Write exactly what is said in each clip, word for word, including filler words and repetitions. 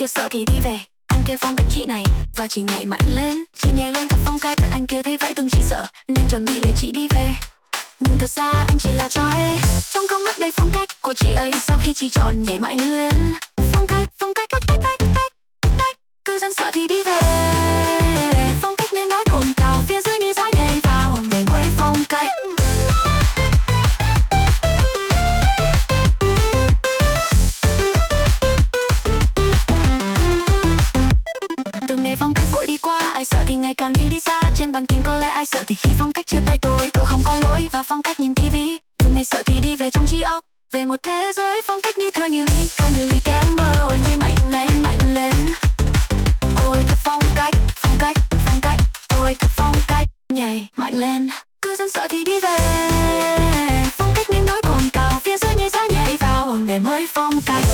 kia sợ thì đi về. Anh kia phong cách chị này và chị nhảy mạnh lên. Chị nhảy lên thật phong cách, anh kia thấy vậy từng chị sợ nên chuẩn bị để chị đi về. Nhưng thật ra anh chỉ là trói trong con mắt đầy phong cách của chị ấy sau khi chị chọn nhảy mạnh lên. Phong cách, phong cách, cách, cách, cách, cách, cách. Cư dân sợ thì đi về. Phong cách nên nói cồn cào, phía dưới như gió nhảy vào để quay phong cách. Từng ngày phong cách vội đi qua, ai sợ thì ngày càng đi đi xa. Trên bàn kính có lẽ ai sợ thì khi phong cách chia tay tôi tôi không có lỗi và phong cách nhìn tivi. Từng ngày sợ thì đi về trong trí óc, về một thế giới phong cách như thơ như ly ca như ly kém mơ. Ôi như mạnh lên mạnh lên, ôi thật phong cách phong cách phong cách, ôi thật phong cách nhảy mạnh lên. Cư dân sợ thì đi về. Phong cách nên nói cồn cào, phía dưới như gió nhảy vào để mới phong cách.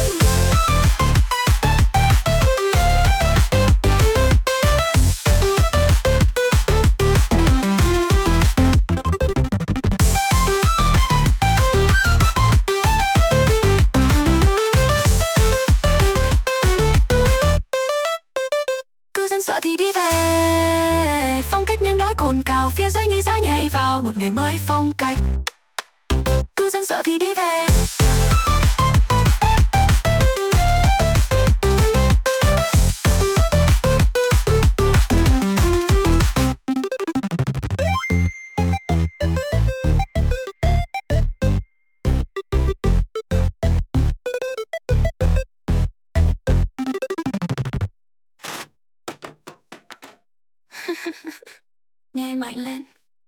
Sợ thì đi về. Phong cách nên nói cồn cào, phía dưới như gió nhảy vào một ngày mới phong cách. Cư dân sợ thì đi về. Nhảy mạnh lên.